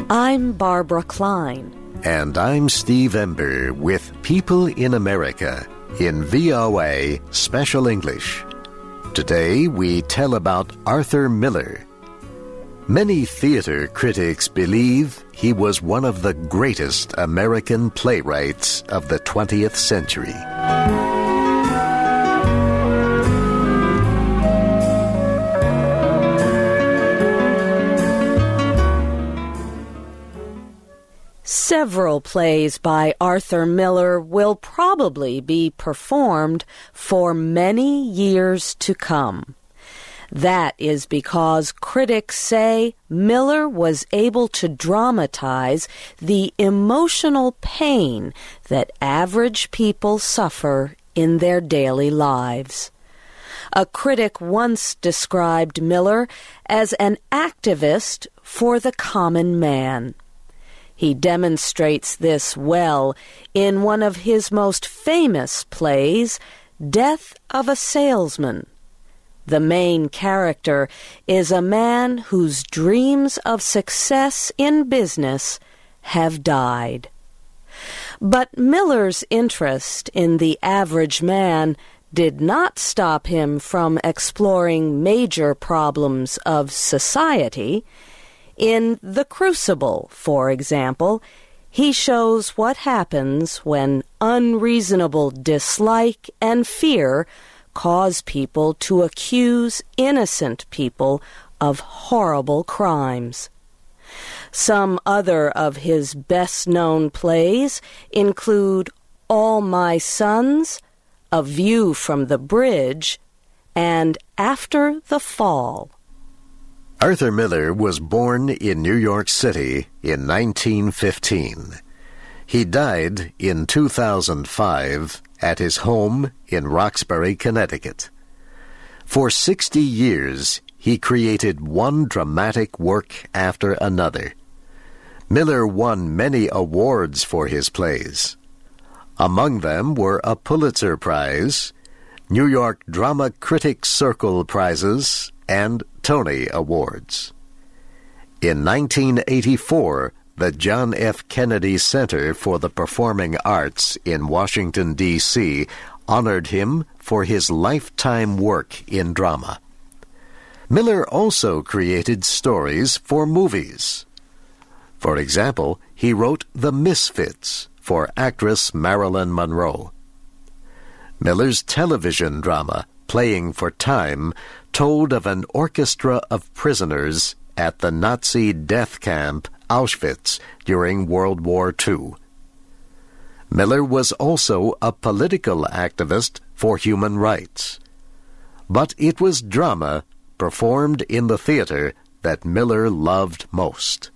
I'm Barbara Klein. And I'm Steve Ember with People in America in VOA Special English. Today we tell about Arthur Miller. Many theater critics believe he was one of the greatest American playwrights of the 20th century. Several plays by Arthur Miller will probably be performed for many years to come. That is because critics say Miller was able to dramatize the emotional pain that average people suffer in their daily lives. A critic once described Miller as an activist for the common man. He demonstrates this well in one of his most famous plays, Death of a Salesman. The main character is a man whose dreams of success in business have died. But Miller's interest in the average man did not stop him from exploring major problems of society. In The Crucible, for example, he shows what happens when unreasonable dislike and fear cause people to accuse innocent people of horrible crimes. Some other of his best-known plays include All My Sons, A View from the Bridge, and After the Fall. Arthur Miller was born in New York City in 1915. He died in 2005 at his home in Roxbury, Connecticut. For 60 years, he created one dramatic work after another. Miller won many awards for his plays. Among them were a Pulitzer Prize, New York Drama Critics Circle Prizes, and Tony Awards. In 1984, the John F. Kennedy Center for the Performing Arts in Washington, D.C., honored him for his lifetime work in drama. Miller also created stories for movies. For example, he wrote The Misfits for actress Marilyn Monroe. Miller's television drama, Playing for Time, told of an orchestra of prisoners at the Nazi death camp Auschwitz during World War II. Miller was also a political activist for human rights. But it was drama performed in the theater that Miller loved most.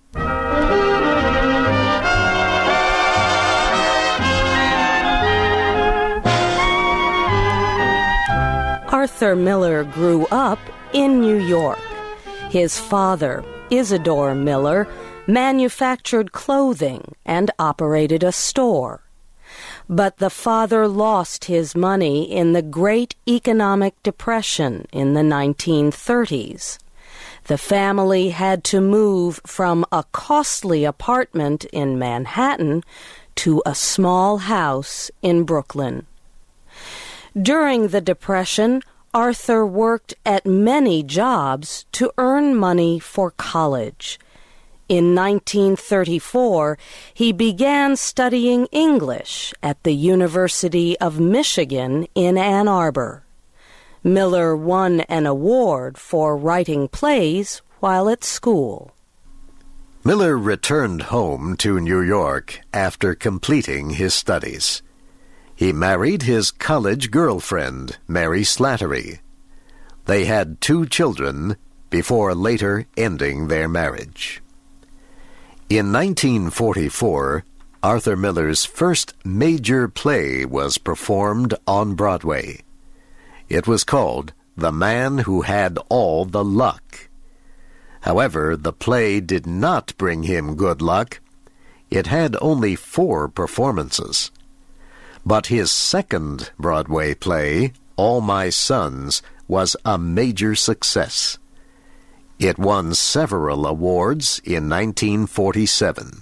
Arthur Miller grew up in New York. His father, Isidore Miller, manufactured clothing and operated a store. But the father lost his money in the Great Economic Depression in the 1930s. The family had to move from a costly apartment in Manhattan to a small house in Brooklyn. During the Depression, Arthur worked at many jobs to earn money for college. In 1934, he began studying English at the University of Michigan in Ann Arbor. Miller won an award for writing plays while at school. Miller returned home to New York after completing his studies. He married his college girlfriend, Mary Slattery. They had 2 children before later ending their marriage. In 1944, Arthur Miller's first major play was performed on Broadway. It was called The Man Who Had All the Luck. However, the play did not bring him good luck. It had only 4 performances. But his second Broadway play, All My Sons, was a major success. It won several awards in 1947.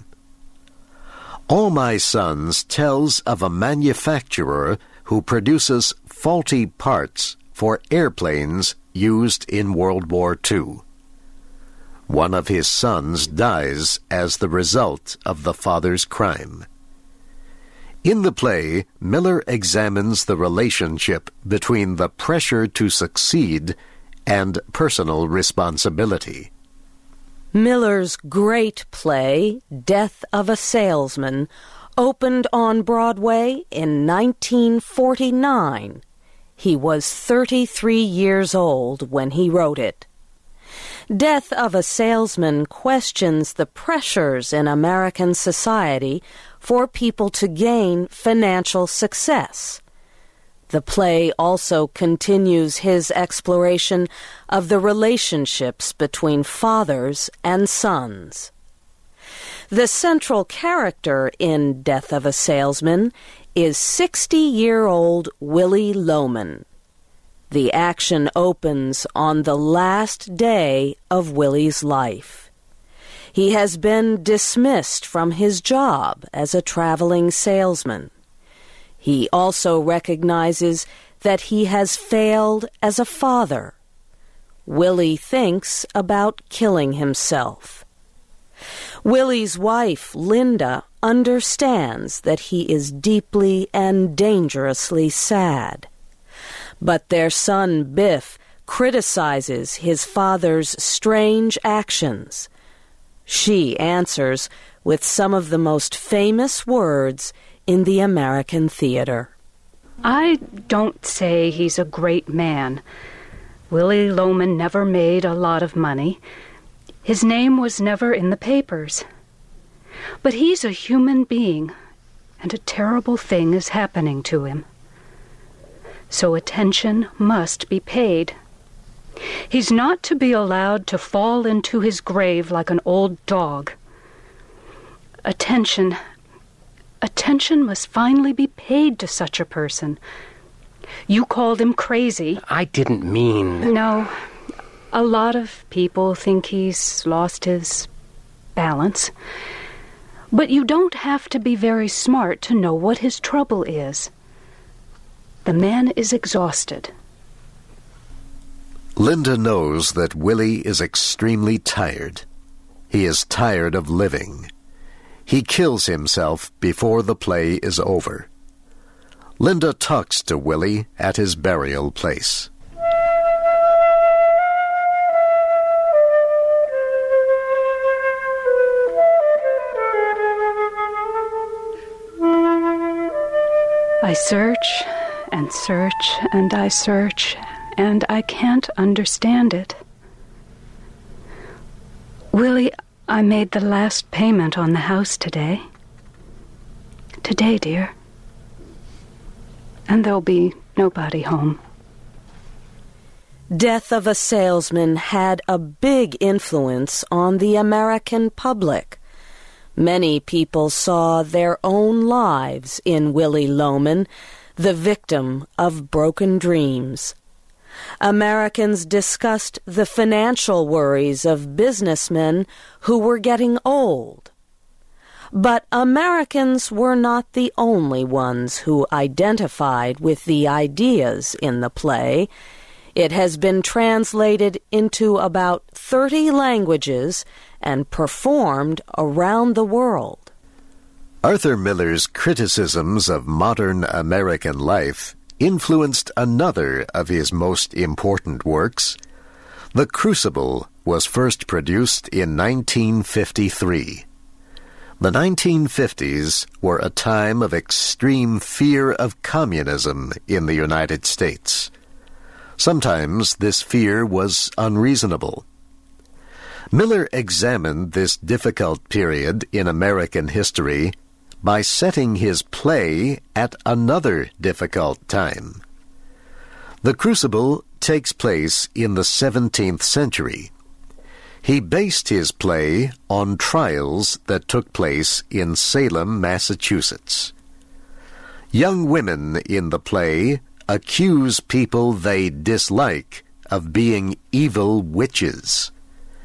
All My Sons tells of a manufacturer who produces faulty parts for airplanes used in World War II. One of his sons dies as the result of the father's crime. In the play, Miller examines the relationship between the pressure to succeed and personal responsibility. Miller's great play, Death of a Salesman, opened on Broadway in 1949. He was 33 years old when he wrote it. Death of a Salesman questions the pressures in American society for people to gain financial success. The play also continues his exploration of the relationships between fathers and sons. The central character in Death of a Salesman is 60-year-old Willy Loman. The action opens on the last day of Willy's life. He has been dismissed from his job as a traveling salesman. He also recognizes that he has failed as a father. Willy thinks about killing himself. Willy's wife, Linda, understands that he is deeply and dangerously sad. But their son, Biff, criticizes his father's strange actions. She answers with some of the most famous words in the American theater. I don't say he's a great man. Willy Loman never made a lot of money. His name was never in the papers. But he's a human being, and a terrible thing is happening to him. So attention must be paid. He's not to be allowed to fall into his grave like an old dog. Attention must finally be paid to such a person. You called him crazy. I didn't mean... No. A lot of people think he's lost his balance. But you don't have to be very smart to know what his trouble is. The man is exhausted. Linda knows that Willy is extremely tired. He is tired of living. He kills himself before the play is over. Linda talks to Willy at his burial place. I search and search and I search, and I can't understand it. Willy, I made the last payment on the house today. Today, dear. And there'll be nobody home. Death of a Salesman had a big influence on the American public. Many people saw their own lives in Willy Loman, the victim of broken dreams. Americans discussed the financial worries of businessmen who were getting old. But Americans were not the only ones who identified with the ideas in the play. It has been translated into about 30 languages and performed around the world. Arthur Miller's criticisms of modern American life influenced another of his most important works. The Crucible was first produced in 1953. The 1950s were a time of extreme fear of communism in the United States. Sometimes this fear was unreasonable. Miller examined this difficult period in American history by setting his play at another difficult time. The Crucible takes place in the 17th century. He based his play on trials that took place in Salem, Massachusetts. Young women in the play accuse people they dislike of being evil witches.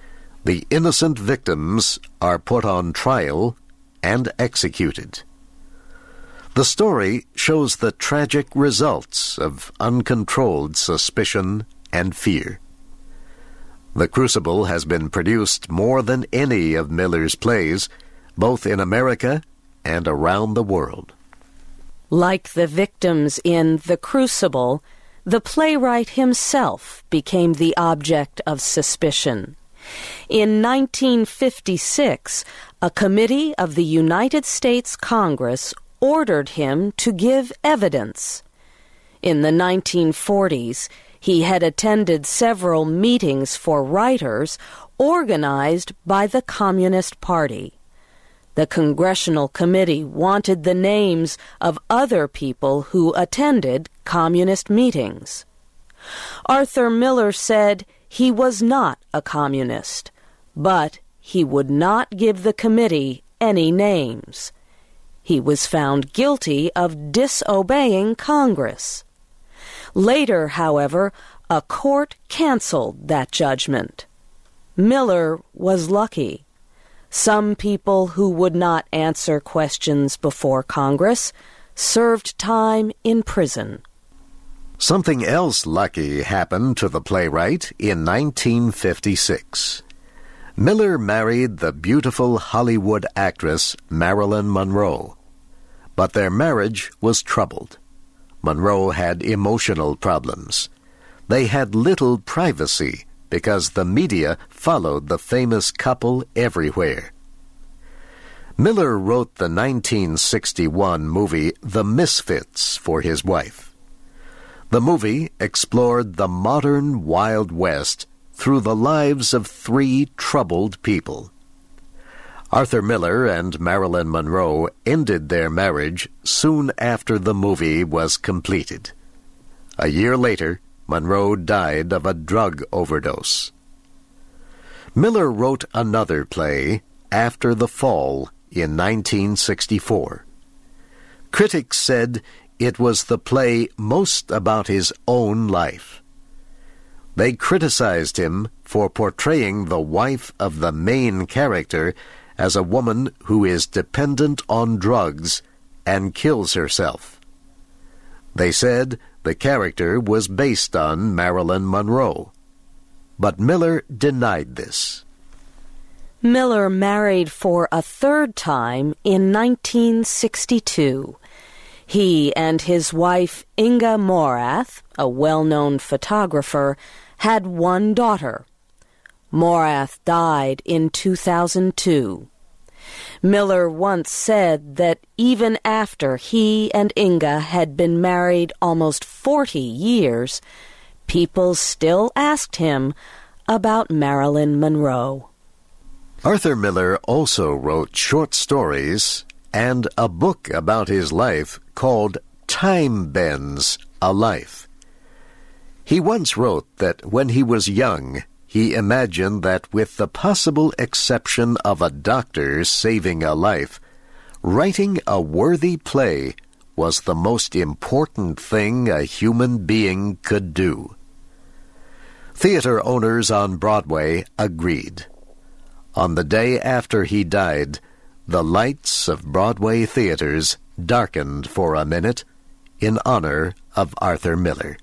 The innocent victims are put on trial and executed. The story shows the tragic results of uncontrolled suspicion and fear. The Crucible has been produced more than any of Miller's plays, both in America and around the world. Like the victims in The Crucible, the playwright himself became the object of suspicion. In 1956, a committee of the United States Congress ordered him to give evidence. In the 1940s, he had attended several meetings for writers organized by the Communist Party. The Congressional Committee wanted the names of other people who attended communist meetings. Arthur Miller said he was not a communist, but he would not give the committee any names. He was found guilty of disobeying Congress. Later, however, a court canceled that judgment. Miller was lucky. Some people who would not answer questions before Congress served time in prison. Something else lucky happened to the playwright in 1956. Miller married the beautiful Hollywood actress Marilyn Monroe. But their marriage was troubled. Monroe had emotional problems. They had little privacy because the media followed the famous couple everywhere. Miller wrote the 1961 movie The Misfits for his wife. The movie explored the modern Wild West through the lives of three troubled people. Arthur Miller and Marilyn Monroe ended their marriage soon after the movie was completed. A year later, Monroe died of a drug overdose. Miller wrote another play, After the Fall, in 1964. Critics said it was the play most about his own life. They criticized him for portraying the wife of the main character as a woman who is dependent on drugs and kills herself. They said the character was based on Marilyn Monroe. But Miller denied this. Miller married for a third time in 1962. He and his wife Inga Morath, a well-known photographer, had one daughter. Morath died in 2002. Miller once said that even after he and Inga had been married almost 40 years, people still asked him about Marilyn Monroe. Arthur Miller also wrote short stories and a book about his life called Time Bends a Life. He once wrote that when he was young, he imagined that with the possible exception of a doctor saving a life, writing a worthy play was the most important thing a human being could do. Theater owners on Broadway agreed. On the day after he died, the lights of Broadway theaters darkened for a minute in honor of Arthur Miller.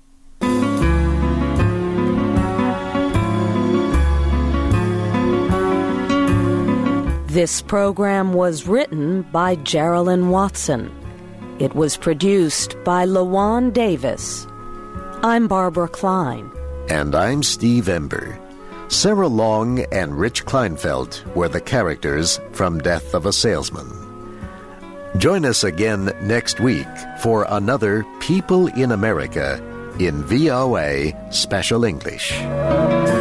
This program was written by Geraldine Watson. It was produced by LaJuan Davis. I'm Barbara Klein. And I'm Steve Ember. Sarah Long and Rich Kleinfeld were the characters from Death of a Salesman. Join us again next week for another People in America in VOA Special English.